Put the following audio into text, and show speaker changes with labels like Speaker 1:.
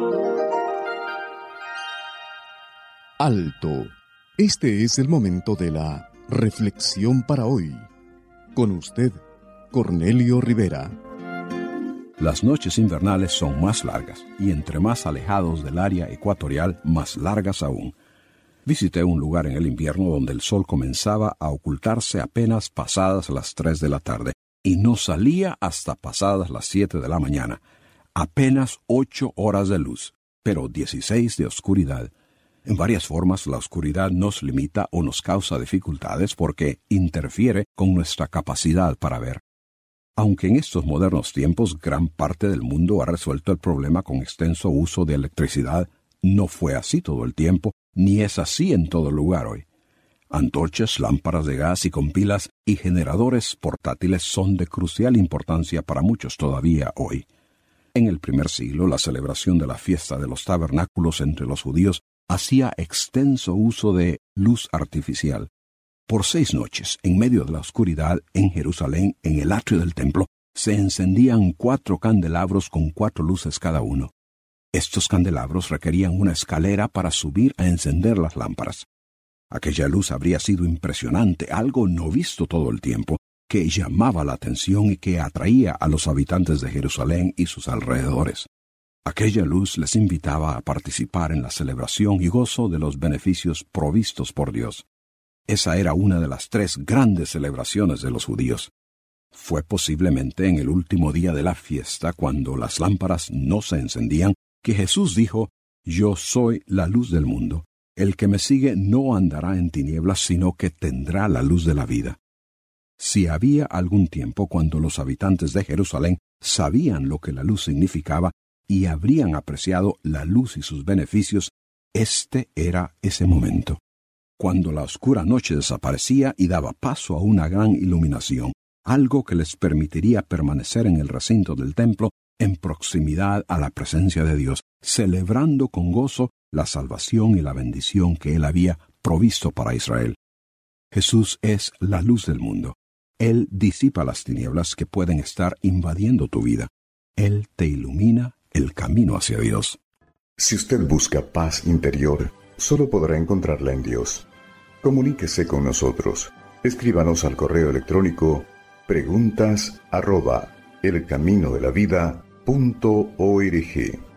Speaker 1: Alto. Este es el momento de la reflexión para hoy. Con usted, Cornelio Rivera.
Speaker 2: Las noches invernales son más largas y entre más alejados del área ecuatorial, más largas aún. Visité un lugar en el invierno donde el sol comenzaba a ocultarse apenas pasadas las 3 de la tarde y no salía hasta pasadas las 7 de la mañana. Apenas 8 horas de luz, pero 16 de oscuridad. En varias formas la oscuridad nos limita o nos causa dificultades porque interfiere con nuestra capacidad para ver. Aunque en estos modernos tiempos gran parte del mundo ha resuelto el problema con extenso uso de electricidad, no fue así todo el tiempo, ni es así en todo lugar hoy. Antorchas, lámparas de gas y con pilas y generadores portátiles son de crucial importancia para muchos todavía hoy. En el primer siglo, la celebración de la fiesta de los tabernáculos entre los judíos hacía extenso uso de luz artificial. Por 6 noches, en medio de la oscuridad, en Jerusalén, en el atrio del templo, se encendían 4 candelabros con 4 luces cada uno. Estos candelabros requerían una escalera para subir a encender las lámparas. Aquella luz habría sido impresionante, algo no visto todo el tiempo, que llamaba la atención y que atraía a los habitantes de Jerusalén y sus alrededores. Aquella luz les invitaba a participar en la celebración y gozo de los beneficios provistos por Dios. Esa era una de las 3 grandes celebraciones de los judíos. Fue posiblemente en el último día de la fiesta, cuando las lámparas no se encendían, que Jesús dijo: «Yo soy la luz del mundo. El que me sigue no andará en tinieblas, sino que tendrá la luz de la vida». Si había algún tiempo cuando los habitantes de Jerusalén sabían lo que la luz significaba y habrían apreciado la luz y sus beneficios, este era ese momento. Cuando la oscura noche desaparecía y daba paso a una gran iluminación, algo que les permitiría permanecer en el recinto del templo en proximidad a la presencia de Dios, celebrando con gozo la salvación y la bendición que Él había provisto para Israel. Jesús es la luz del mundo. Él disipa las tinieblas que pueden estar invadiendo tu vida. Él te ilumina el camino hacia Dios.
Speaker 3: Si usted busca paz interior, solo podrá encontrarla en Dios. Comuníquese con nosotros. Escríbanos al correo electrónico preguntas@elcaminodelavida.org.